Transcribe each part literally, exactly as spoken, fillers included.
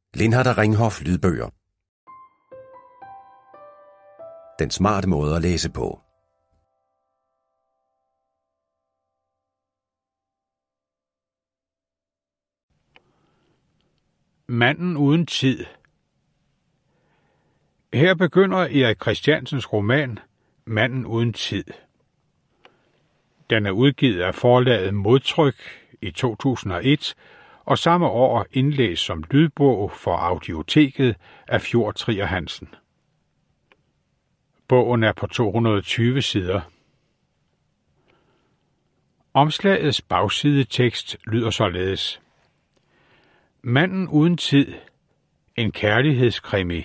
Lindhardt og Ringhof lydbøger. Den smarte måde at læse på. Manden uden tid. Her begynder Erik Christiansens roman Manden uden tid. Den er udgivet af forlaget Modtryk i to tusind og et, og samme år indlæst som lydbog for Audioteket af Fjord Trier Hansen. Bogen er på to hundrede og tyve sider. Omslagets bagsidetekst lyder således: Manden uden tid. En kærlighedskrimi.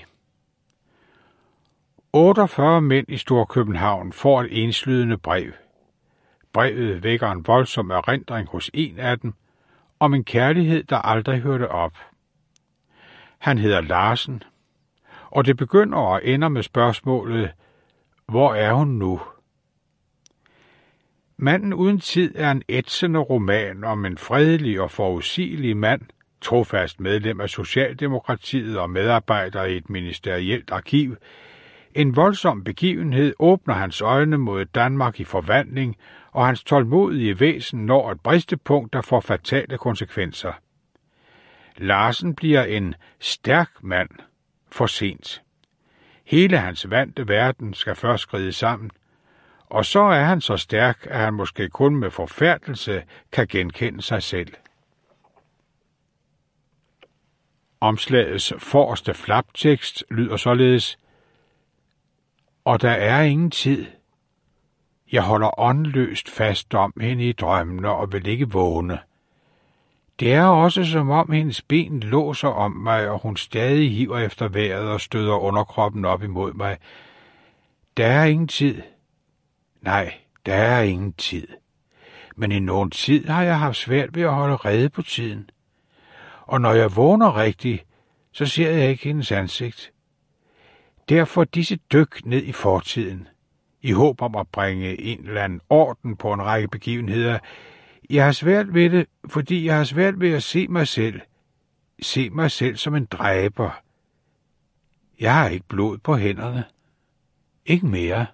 otteogfyrre mænd i Storkøbenhavn får et enslydende brev. Brevet vækker en voldsom erindring hos en af dem, om en kærlighed, der aldrig hørte op. Han hedder Larsen, og det begynder og ender med spørgsmålet: hvor er hun nu? Manden uden tid er en ætsende roman om en fredelig og forudsigelig mand, trofast medlem af Socialdemokratiet og medarbejder i et ministerielt arkiv. En voldsom begivenhed åbner hans øjne mod et Danmark i forvandling, og hans tålmodige væsen når et bristepunkt, der får fatale konsekvenser. Larsen bliver en stærk mand for sent. Hele hans vante verden skal først skride sammen, og så er han så stærk, at han måske kun med forfærdelse kan genkende sig selv. Omslagets forreste flaptekst lyder således: og der er ingen tid. Jeg holder åndløst fast om hende i drømmene og vil ikke vågne. Det er også som om hendes ben låser om mig, og hun stadig hiver efter vejret og støder underkroppen op imod mig. Der er ingen tid. Nej, der er ingen tid. Men i nogen tid har jeg haft svært ved at holde rede på tiden. Og når jeg vågner rigtigt, så ser jeg ikke hendes ansigt. Derfor disse dyk ned i fortiden, i håb om at bringe en eller anden orden på en række begivenheder. Jeg har svært ved det, fordi jeg har svært ved at se mig selv. Se mig selv som en dræber. Jeg har ikke blod på hænderne. Ikke mere.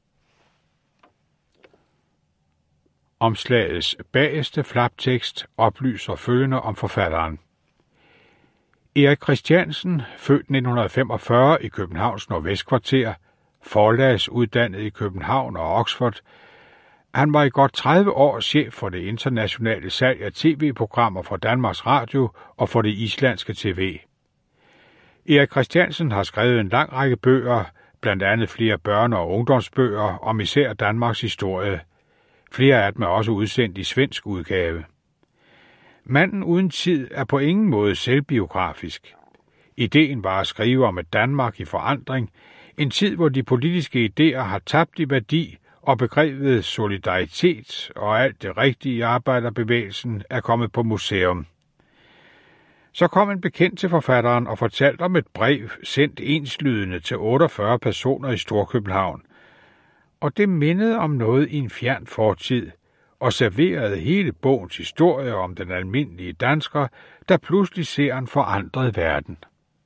Omslagets bagerste flaptekst oplyser følgende om forfatteren. Erik Christiansen, født nitten femogfyrre i Københavns Nordvestkvarter, forlagsuddannet i København og Oxford. Han var i godt tredive år chef for det internationale salg af tv-programmer for Danmarks Radio og for det islandske tv. Erik Christiansen har skrevet en lang række bøger, blandt andet flere børne- og ungdomsbøger om især Danmarks historie. Flere af dem er også udsendt i svensk udgave. Manden uden tid er på ingen måde selvbiografisk. Ideen var at skrive om et Danmark i forandring, en tid, hvor de politiske idéer har tabt i værdi, og begrebet solidaritet og alt det rigtige i arbejderbevægelsen er kommet på museum. Så kom en bekendt til forfatteren og fortalte om et brev sendt enslydende til otteogfyrre personer i Storkøbenhavn. Og det mindede om noget i en fjern fortid, og serverede hele bogens historie om den almindelige dansker, der pludselig ser en forandret verden.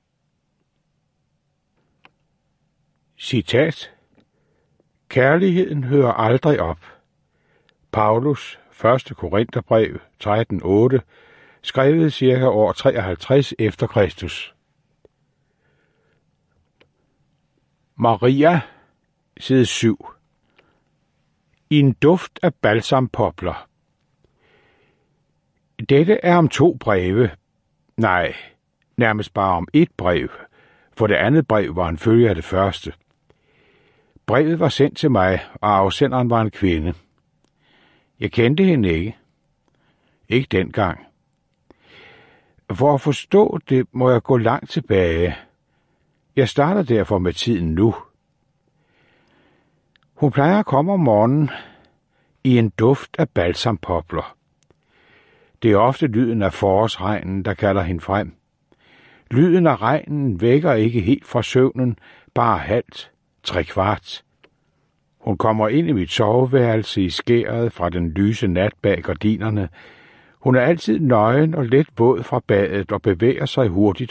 Citat: kærligheden hører aldrig op. Paulus, første Korintherbrev, tretten otte, skrevet cirka år treoghalvtreds efter Kristus. Maria, side syv. I en duft af balsampopler. Dette er om to breve. Nej, nærmest bare om et brev, for det andet brev var en følge af det første. Brevet var sendt til mig, og afsenderen var en kvinde. Jeg kendte hende ikke. Ikke dengang. For at forstå det, må jeg gå langt tilbage. Jeg starter derfor med tiden nu. Hun plejer at komme om morgenen i en duft af balsampopler. Det er ofte lyden af forårsregnen, der kalder hende frem. Lyden af regnen vækker ikke helt fra søvnen, bare halvt, tre kvart. Hun kommer ind i mit soveværelse i skæret fra den lyse nat bag gardinerne. Hun er altid nøgen og let våd fra badet og bevæger sig hurtigt